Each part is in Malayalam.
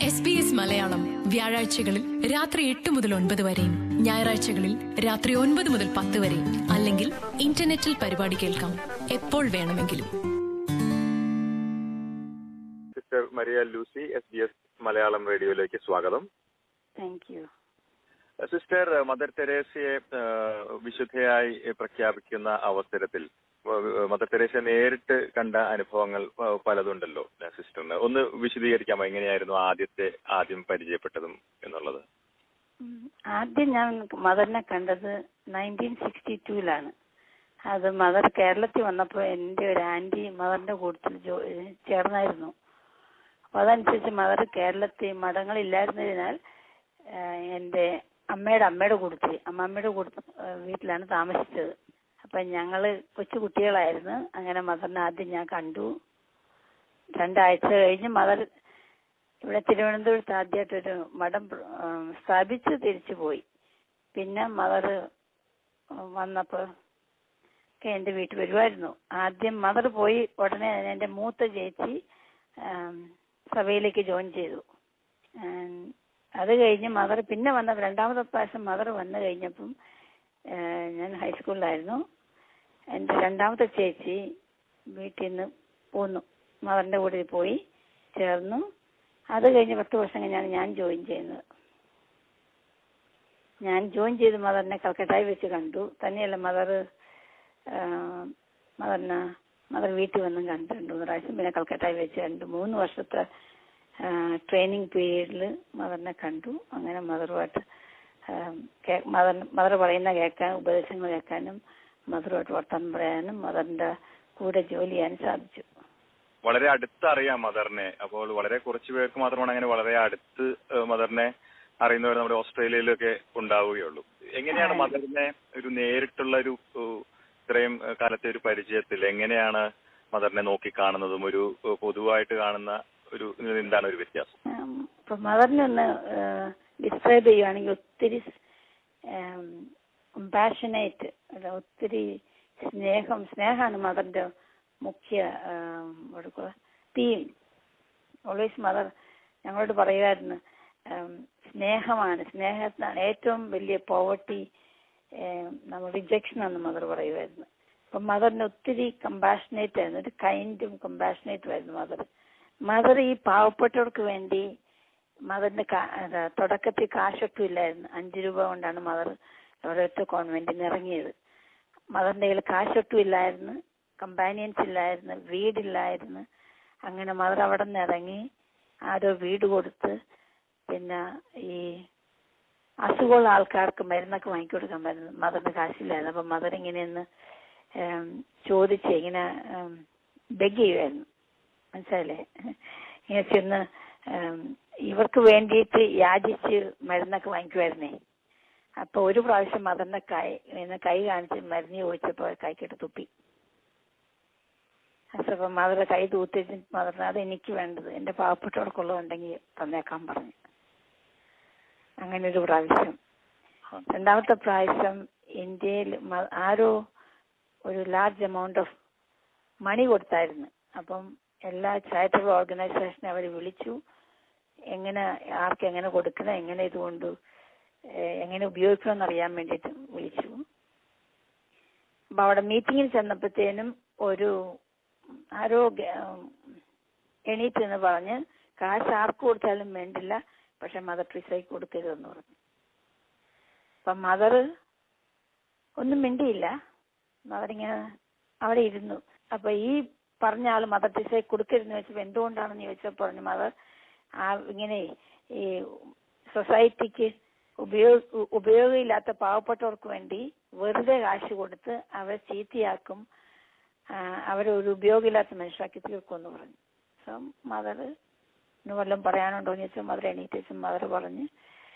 SBS മലയാളം വ്യാഴാഴ്ചകളിൽ രാത്രി 8 മുതൽ 9 വരെയും ഞായറാഴ്ചകളിൽ രാത്രി 9 മുതൽ 10 വരെയും അല്ലെങ്കിൽ ഇന്റർനെറ്റിൽ പരിപാടി കേൾക്കാം എപ്പോൾ വേണമെങ്കിലും. Sister Maria Lucy SBS Malayalam റേഡിയോയിലേക്ക് സ്വാഗതം. Thank you. സിസ്റ്റർ, മദർ തെരേസയെ വിശുദ്ധയായി പ്രഖ്യാപിക്കുന്ന അവസരത്തിൽ മദർ തെരേസയെ നേരിട്ട് കണ്ട അനുഭവങ്ങൾ പലതുണ്ടല്ലോ സിസ്റ്ററിന്. ഒന്ന് വിശദീകരിക്കാമോ, എങ്ങനെയായിരുന്നു ആദ്യം പരിചയപ്പെട്ടതും എന്നുള്ളത്? ആദ്യം ഞാൻ മദറിനെ കണ്ടത് 1962 അത് മദർ കേരളത്തിൽ വന്നപ്പോൾ എൻ്റെ ഒരു ആന്റി മദറിന്റെ കൂട്ടത്തിൽ ചേർന്നായിരുന്നു. അപ്പൊ അതനുസരിച്ച് മദർ കേരളത്തിൽ മഠങ്ങളില്ലായിരുന്നതിനാൽ എൻ്റെ അമ്മയുടെ കൂട്ടത്തിൽ അമ്മമ്മയുടെ വീട്ടിലാണ് താമസിച്ചത്. അപ്പൊ ഞങ്ങള് കൊച്ചു കുട്ടികളായിരുന്നു. അങ്ങനെ മദറിനെ ആദ്യം ഞാൻ കണ്ടു. 2 ആഴ്ച കഴിഞ്ഞ് മദർ ഇവിടെ തിരുവനന്തപുരത്ത് ആദ്യമായിട്ടൊരു മഠം സ്ഥാപിച്ച് തിരിച്ചു പോയി. പിന്നെ മദർ വന്നപ്പോ എന്റെ വീട്ടിൽ വരുമായിരുന്നു. ആദ്യം മദർ പോയി ഉടനെ എന്റെ മൂത്ത ചേച്ചി സഭയിലേക്ക് ജോയിൻ ചെയ്തു. അത് കഴിഞ്ഞ് മദർ പിന്നെ രണ്ടാമത്തെ പ്രാവശ്യം മദർ വന്നു കഴിഞ്ഞപ്പം ഞാൻ ഹൈസ്കൂളിലായിരുന്നു. എന്റെ രണ്ടാമത്തെ ചേച്ചി വീട്ടിൽ നിന്ന് പോന്നു, മദറിന്റെ കൂടെ പോയി ചേർന്നു. അത് കഴിഞ്ഞ് 10 വർഷം കഴിഞ്ഞാണ് ഞാൻ ജോയിൻ ചെയ്യുന്നത്. ഞാൻ ജോയിൻ ചെയ്ത് മദറിനെ കൽക്കട്ടയിൽ വെച്ച് കണ്ടു. തന്നെയല്ല മദർ വീട്ടിൽ വന്നും കണ്ടു 2-3 പ്രാവശ്യം. പിന്നെ കൽക്കട്ടയിൽ വെച്ച് കണ്ടു. 3 വർഷത്തെ ട്രെയിനിങ് പീരീഡിൽ മദറിനെ കണ്ടു. അങ്ങനെ മദറുമായിട്ട് മദർ പറയുന്ന കേൾക്കാനും ഉപദേശങ്ങൾ കേൾക്കാനും മദറുമായിട്ട് വർത്തമാനം പറയാനും മദറിന്റെ കൂടെ ജോലി ചെയ്യാനും സാധിച്ചു. വളരെ അടുത്തറിയാം മദറിനെ. അപ്പോൾ വളരെ കുറച്ചു പേർക്ക് മാത്രമാണ് അങ്ങനെ വളരെ അടുത്ത് മദറിനെ അറിയുന്നവർ നമ്മുടെ ഓസ്ട്രേലിയയിലൊക്കെ ഉണ്ടാവുകയുള്ളൂ. എങ്ങനെയാണ് മദറിനെ ഒരു നേരിട്ടുള്ള ഒരു ഇത്രയും കാലത്തെ ഒരു പരിചയത്തിൽ എങ്ങനെയാണ് മദറിനെ നോക്കി കാണുന്നതും ഒരു പൊതുവായിട്ട് കാണുന്ന ഒരു എന്താണ് ഒരു വ്യത്യാസം? ഇപ്പൊ മദറിനെ ഒന്ന് ഡിസ്ക്രൈബ് ചെയ്യുവാണെങ്കിൽ ഒത്തിരി കമ്പാഷനേറ്റ്, ഒത്തിരി സ്നേഹമാണ് മദറിന്റെ മുഖ്യ തീം. ഓൾവേസ് മദർ ഞങ്ങളോട് പറയുമായിരുന്നു സ്നേഹത്തിനാണ് ഏറ്റവും വലിയ പോവർട്ടി, നമ്മൾ റിജക്ഷൻ എന്ന് മദർ പറയുമായിരുന്നു. അപ്പൊ മദറിന് ഒത്തിരി കമ്പാഷനേറ്റ് ആയിരുന്നു, ഒരു കൈൻഡും കമ്പാഷനേറ്റും ആയിരുന്നു മദർ ഈ പാവപ്പെട്ടവർക്ക് വേണ്ടി. മദറിന്റെ തുടക്കത്തിൽ കാശൊക്കെ ഇല്ലായിരുന്നു. 5 രൂപ കൊണ്ടാണ് മദർ ഒരൊറ്റ കോൺവെന്റിൽ നിന്ന് ഇറങ്ങിയത്. മദറിന്റെ കയ്യിൽ കാശൊട്ടും ഇല്ലായിരുന്നു, കമ്പാനിയൻസ് ഇല്ലായിരുന്നു, വീടില്ലായിരുന്നു. അങ്ങനെ മദർ അവിടെ നിന്ന് ഇറങ്ങി ആരോ വീട് കൊടുത്ത്, പിന്നെ ഈ അസുഖമുള്ള ആൾക്കാർക്ക് മരുന്നൊക്കെ വാങ്ങിക്കൊടുക്കാൻ പറ്റുന്നു. മദറിന് കാശില്ലായിരുന്നു. അപ്പൊ മദർ ഇങ്ങനെയൊന്ന് ചോദിച്ച് ഇങ്ങനെ ബെഗ് ചെയ്യുമായിരുന്നു, മനസ്സിലായില്ലേ? ഇങ്ങനെ ചെന്ന് ഇവർക്ക് വേണ്ടിയിട്ട് യാചിച്ച് മരുന്നൊക്കെ വാങ്ങിക്കുമായിരുന്നേ. അപ്പൊ ഒരു പ്രാവശ്യം മദറിന്റെ കൈ കാണിച്ച് മരുന്ന് ചോദിച്ചപ്പോ കൈക്കിട്ട് തുപ്പി. അപ്പൊ മദറിന്റെ കൈ തൂത്തിട്ട് മദറിന് അത് എനിക്ക് വേണ്ടത്, എന്റെ പാവപ്പെട്ടവർക്കുള്ളതുണ്ടെങ്കിൽ തന്നേക്കാൻ പറഞ്ഞു. അങ്ങനെ ഒരു പ്രാവശ്യം. 2ാമത്തെ പ്രാവശ്യം ഇന്ത്യയിൽ ആരോ ഒരു ലാർജ് എമൗണ്ട് ഓഫ് മണി കൊടുത്തായിരുന്നു. അപ്പം എല്ലാ ചാരിറ്റബിൾ ഓർഗനൈസേഷനെ അവർ വിളിച്ചു. ആർക്കെങ്ങനെ കൊടുക്കണം, എങ്ങനെ ഇതുകൊണ്ട് എങ്ങനെ ഉപയോഗിക്കണമെന്ന് അറിയാൻ വേണ്ടിയിട്ട് വിളിച്ചു. അപ്പൊ അവിടെ മീറ്റിങ്ങിൽ ചെന്നപ്പോഴത്തേനും ആരോ എണീറ്റ് എന്ന് പറഞ്ഞ് കാശ് ആർക്ക് കൊടുത്താലും വേണ്ടില്ല, പക്ഷെ മദർ ട്രീസയ്ക്ക് കൊടുക്കരുതെന്ന് പറഞ്ഞു. അപ്പൊ മദർ ഒന്നും മിണ്ടിയില്ല. മദറിങ്ങനെ അവിടെ ഇരുന്നു. അപ്പൊ ഈ പറഞ്ഞ ആള് മദർ ട്രീസയ്ക്ക് കൊടുക്കരുതെന്ന് ചോദിച്ചപ്പോ എന്തുകൊണ്ടാണെന്ന് ചോദിച്ചപ്പോ പറഞ്ഞു മദർ ഇങ്ങനെ ഈ സൊസൈറ്റിക്ക് ഉപയോഗമില്ലാത്ത പാവപ്പെട്ടവർക്ക് വേണ്ടി വെറുതെ കാശ് കൊടുത്ത് അവരെ ചീത്തയാക്കും, അവരെ ഒരു ഉപയോഗമില്ലാത്ത മനുഷ്യരാക്കി തീർക്കുമെന്ന് പറഞ്ഞു. സോ മദറിന് വല്ലതും പറയാനുണ്ടോ എന്ന് ചോദിച്ചാൽ മദർ എണീറ്റ് മദർ പറഞ്ഞ്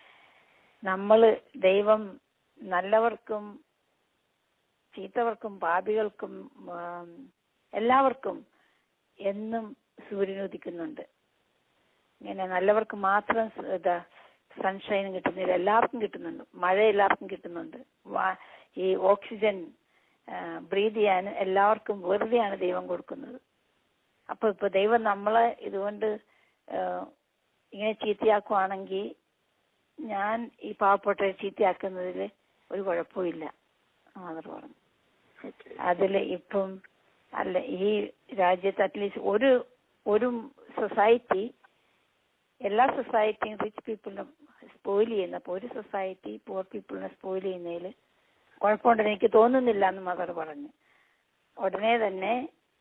ദൈവം നല്ലവർക്കും ചീത്തവർക്കും പാപികൾക്കും എല്ലാവർക്കും എന്നും സൂര്യൻ ഉദിക്കുന്നുണ്ട്. ഇങ്ങനെ നല്ലവർക്ക് മാത്രം സൺഷൈനും കിട്ടുന്നില്ല, എല്ലാവർക്കും കിട്ടുന്നുണ്ട്. മഴ എല്ലാവർക്കും കിട്ടുന്നുണ്ട്. ഈ ഓക്സിജൻ ബ്രീത് ചെയ്യാൻ എല്ലാവർക്കും വെറുതെയാണ് ദൈവം കൊടുക്കുന്നത്. അപ്പൊ ദൈവം നമ്മളെ ഇതുകൊണ്ട് ഇങ്ങനെ ചീത്തയാക്കുവാണെങ്കിൽ ഞാൻ ഈ പാവപ്പെട്ടവരെ ചീത്തയാക്കുന്നതിൽ ഒരു കുഴപ്പമില്ല മദർ പറഞ്ഞു. അതിൽ ഇപ്പം അല്ല, ഈ രാജ്യത്ത് അറ്റ്ലീസ്റ്റ് ഒരു സൊസൈറ്റി, എല്ലാ സൊസൈറ്റിയും റിച്ച് പീപ്പിളിനും സ്പോയിൽ ചെയ്യുന്നപ്പോൾ ഒരു സൊസൈറ്റി പുവർ പീപ്പിളിനെ സ്പോയിൽ ചെയ്യുന്നതിൽ കുഴപ്പമുണ്ടെന്ന് എനിക്ക് തോന്നുന്നില്ല എന്ന് മദർ പറഞ്ഞു. ഉടനെ തന്നെ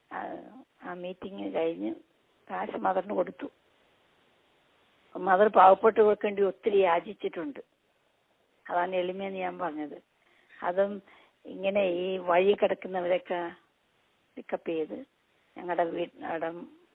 ആ മീറ്റിംഗ് കഴിഞ്ഞ് കാശ് മദറിന് കൊടുത്തു. മദർ പാവപ്പെട്ടവർക്ക് വേണ്ടി ഒത്തിരി യാചിച്ചിട്ടുണ്ട്. അതാണ് എളിമയെന്ന് ഞാൻ പറഞ്ഞത്. അതും ഇങ്ങനെ ഈ വഴി കിടക്കുന്നവരൊക്കെ പിക്കപ്പ് ചെയ്ത് ഞങ്ങളുടെ വീട്ടിനടം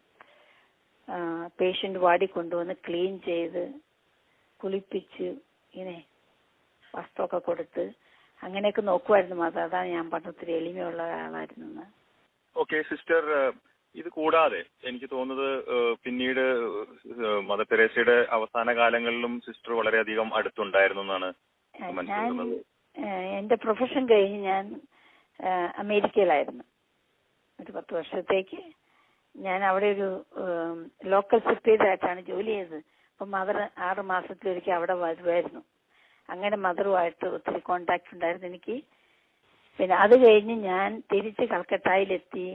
പേഷ്യന്റ് വാർഡിൽ കൊണ്ടുവന്ന് ക്ലീൻ ചെയ്ത് കുളിപ്പിച്ച് ഇങ്ങനെ വസ്ത്രമൊക്കെ കൊടുത്ത് അങ്ങനെയൊക്കെ നോക്കുമായിരുന്നു മദർ. അതാണ് ഞാൻ പറഞ്ഞ ഒത്തിരി എളിമയുള്ള ആളായിരുന്നു. ഓക്കെ സിസ്റ്റർ, ഇത് കൂടാതെ എനിക്ക് തോന്നുന്നത് പിന്നീട് മദർ തെരേസയുടെ അവസാന കാലങ്ങളിലും സിസ്റ്റർ വളരെയധികം അടുത്തുണ്ടായിരുന്നു എന്നാണ് മനസ്സിലാക്കുന്നത്. എന്റെ പ്രൊഫഷൻ കഴിഞ്ഞ് ഞാൻ അമേരിക്കയിലായിരുന്നു ഒരു 10 വർഷത്തേക്ക്. ഞാൻ അവിടെ ഒരു ലോക്കൽ സെക്രട്ടറിയായിട്ടാണ് ജോലി ചെയ്തത്. അപ്പം മദർ 6 മാസത്തിലൊരിക്കൽ അവിടെ വരുമായിരുന്നു. അങ്ങനെ മദറുമായിട്ട് ഒത്തിരി കോണ്ടാക്ട് ഉണ്ടായിരുന്നു എനിക്ക്. പിന്നെ അത് കഴിഞ്ഞ് ഞാൻ തിരിച്ച് കൽക്കട്ടയിലെത്തി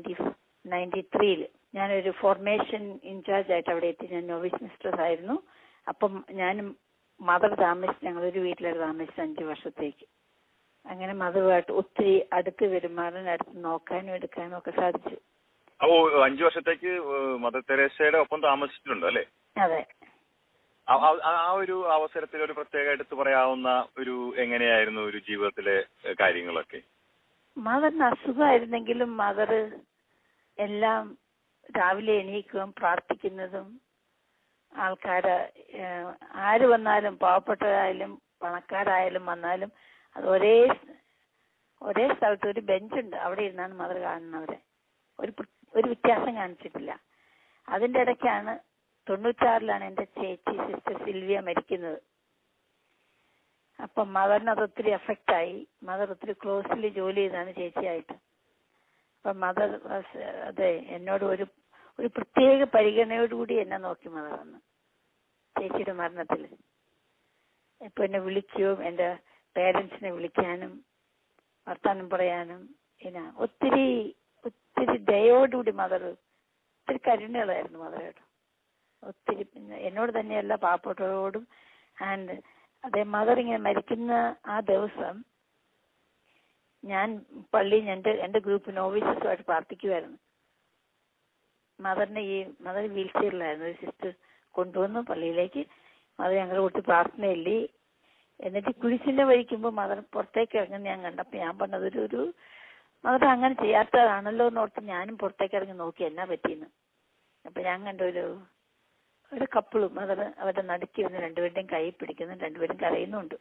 93 ഞാനൊരു ഫോർമേഷൻ ഇൻചാർജ് ആയിട്ട് അവിടെ എത്തി. ഞാൻ നോവിസ് മിസ്ട്രസ് ആയിരുന്നു. അപ്പം ഞാനും മദർ ഞങ്ങളൊരു വീട്ടിലാണ് താമസിച്ചത് 5 വർഷത്തേക്ക്. അങ്ങനെ മദറുമായിട്ട് ഒത്തിരി അടുത്ത് പെരുമാറാൻ, അടുത്ത് നോക്കാനും എടുക്കാനും ഒക്കെ സാധിച്ചു. അപ്പോ 5 വർഷത്തേക്ക് മദർ തെരേസയുടെ ഒപ്പം താമസിച്ചിട്ടുണ്ട് അല്ലേ? അതെ. ആ ഒരു അവസരത്തിൽ ഒരു പ്രത്യേക എടുത്ത് പറയാവുന്ന ഒരു എങ്ങനെയായിരുന്നു ഒരു ജീവിതത്തിലെ കാര്യങ്ങളൊക്കെ? മദറിന് അസുഖമായിരുന്നെങ്കിലും മദർ എല്ലാം രാവിലെ എണീക്കുകയും പ്രാർത്ഥിക്കുന്നതും, ആൾക്കാര് ആര് വന്നാലും പാവപ്പെട്ടവരായാലും പണക്കാരായാലും വന്നാലും അത് ഒരേ സ്ഥലത്ത് ഒരു ബെഞ്ചുണ്ട്, അവിടെ ഇരുന്നാണ് മദർ കാണുന്നവരെ. ഒരു വ്യത്യാസം കാണിച്ചിട്ടില്ല. അതിന്റെ ഇടയ്ക്കാണ് 96 എന്റെ ചേച്ചി സിസ്റ്റർ സിൽവിയ മരിക്കുന്നത്. അപ്പം മദറിന് അത് ഒത്തിരി എഫക്റ്റായി. മദർ ഒത്തിരി ക്ലോസ്ലി ജോലി ചെയ്താണ് ചേച്ചിയായിട്ട്. അപ്പം മദർ അതെ എന്നോട് ഒരു പ്രത്യേക പരിഗണനയോടുകൂടി എന്നെ നോക്കി മദർ വന്ന് ചേച്ചിയുടെ മരണത്തിൽ. ഇപ്പൊ എന്നെ വിളിക്കുകയും എന്റെ പേരൻസിനെ വിളിക്കാനും വർത്താനം പറയാനും ഒത്തിരി ദയോടുകൂടി മദർ, ഒത്തിരി കരുണകളായിരുന്നു മദറോട്. ഒത്തിരി എന്നോട് തന്നെയല്ല പാവപ്പെട്ടവരോടും. ആൻഡ് അതേ മദർ ഇങ്ങനെ മരിക്കുന്ന ആ ദിവസം ഞാൻ പള്ളിയിൽ എന്റെ ഗ്രൂപ്പ് നോവിസസുമായിട്ട് പ്രാർത്ഥിക്കുമായിരുന്നു. മദർ വീൽ ചെയറിലായിരുന്നു. ഒരു സിസ്റ്റർ കൊണ്ടുവന്നു പള്ളിയിലേക്ക്. മദർ ഞങ്ങളുടെ കൂട്ടി പ്രാർത്ഥനയില്ലേ. എന്നിട്ട് കുരിശിന്റെ വഴിക്കുമ്പോൾ മദർ പുറത്തേക്ക് ഇറങ്ങുന്ന ഞാൻ കണ്ടപ്പോൾ ഞാൻ പറഞ്ഞത് മദർ അങ്ങനെ ചെയ്യാത്തതാണല്ലോ എന്നോർത്ത് ഞാനും പുറത്തേക്ക് ഇറങ്ങി നോക്കി എന്നാ പറ്റിയെന്ന്. അപ്പൊ ഞാൻ കണ്ട ഒരു കപ്പിളും മദർ അവരുടെ നടുക്കിരുന്ന് രണ്ടുപേരുടെയും കൈ പിടിക്കുന്നു, രണ്ടുപേരും കരയുന്നുണ്ട്.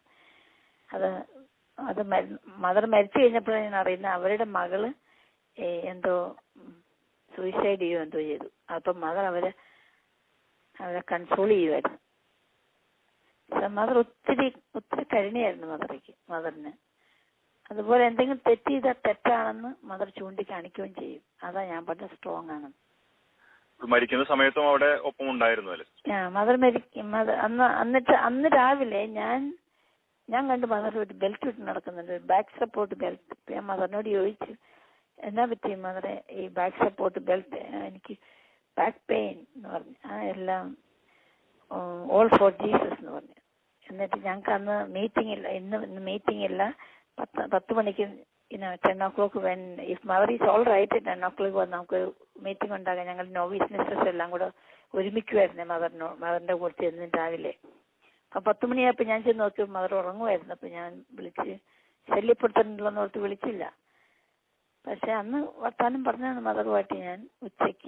അത് മദർ മരിച്ചു കഴിഞ്ഞപ്പോഴാണ് ഞാൻ അറിയുന്നത് അവരുടെ മകള് എന്തോ സൂയിസൈഡ് ചെയ്യുകയോ എന്തോ ചെയ്തു. അപ്പം മദർ അവരെ കൺസോൾ ചെയ്യുമായിരുന്നു. മദർ ഒത്തിരി കരുണയായിരുന്നു മദറിന്. അതുപോലെ എന്തെങ്കിലും തെറ്റ് ചെയ്താൽ തെറ്റാണെന്ന് മദർ ചൂണ്ടിക്കാണിക്കുകയും ചെയ്യും. അതാ ഞാൻ പറഞ്ഞ സ്ട്രോങ് ആണ്. മരിക്കുന്ന സമയത്തും അവിടെ ഒപ്പം ഉണ്ടായിരുന്നു അല്ലേ? മദർ അന്ന് രാവിലെ ഞാൻ കണ്ടു മദർ ഒരു ബെൽറ്റ് ഇട്ട് നടക്കുന്നുണ്ട്, ബാക്ക് സപ്പോർട്ട് ബെൽറ്റ്. ഞാൻ മദറിനോട് ചോദിച്ചു എന്നാ പറ്റി മദറെ ഈ ബാക്ക് സപ്പോർട്ട് ബെൽറ്റ്? എനിക്ക് ബാക്ക് പെയിൻ എന്ന് പറഞ്ഞു. എല്ലാം ഓൾ ഫോർ ജീസസ് എന്ന് പറഞ്ഞു. എന്നിട്ട് ഞങ്ങൾക്ക് അന്ന് മീറ്റിംഗ് ഇല്ല, ഇന്ന് മീറ്റിംഗ് ഇല്ല. 10 മണിക്ക് 10 o'clock if mother is all right 10 o'clock വന്ന് നമുക്കൊരു മീറ്റിംഗ് ഉണ്ടാകാൻ ഞങ്ങൾ നോവീസ് മിസ്റ്റേഴ്സ് എല്ലാം കൂടെ ഒരുമിക്കുമായിരുന്നു മദറിന്റെ കൂടെ എന്നും രാവിലെ. അപ്പൊ 10 മണിയായപ്പോ ഞാൻ ചെന്ന് നോക്കി മദർ ഉറങ്ങുമായിരുന്നു. അപ്പൊ ഞാൻ വിളിച്ച് ശല്യപ്പെടുത്തുന്നുണ്ടോന്ന് ഓർത്ത് വിളിച്ചില്ല. പക്ഷെ അന്ന് വർത്താനം പറഞ്ഞാണ് മദറുമായിട്ട്. ഞാൻ ഉച്ചയ്ക്ക്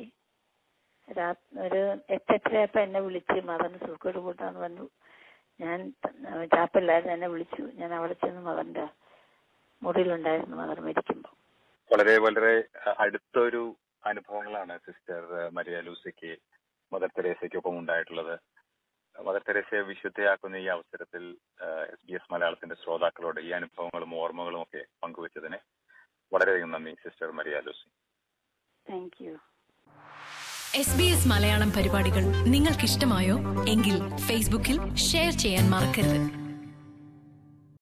ഒരു 8:30 എന്നെ വിളിച്ച് മദറിന് സുഖോട് കൂട്ടാന്ന് പറഞ്ഞു. ഞാൻ ചാപ്പലിലായിരുന്നു, എന്നെ വിളിച്ചു. ഞാൻ അവിടെ ചെന്ന് മദറിന്റെ മുറിയിലുണ്ടായിരുന്നു മദർ മരിക്കുമ്പോൾ. വളരെ വളരെ അടുത്തൊരു അനുഭവങ്ങളാണ് സിസ്റ്റർ മരിയ ലൂസിക്ക് മദർ തെരേസയ്ക്കൊപ്പം ഉണ്ടായിട്ടുള്ളത്. മദർ തെരേസയെ വിശുദ്ധയാക്കുന്ന ഈ അവസരത്തിൽ SBS മലയാളത്തിന്റെ ശ്രോതാക്കളോട് ഈ അനുഭവങ്ങളും ഓർമ്മകളും ഒക്കെ പങ്കുവച്ചതിന് വളരെയധികം നന്ദി sister Maria Lucy. Thank you. SBS Malayalam പരിപാടികൾ നിങ്ങൾക്കിഷ്ടമായോ? എങ്കിൽ ഫേസ്ബുക്കിൽ ഷെയർ ചെയ്യാൻ മറക്കരുത്.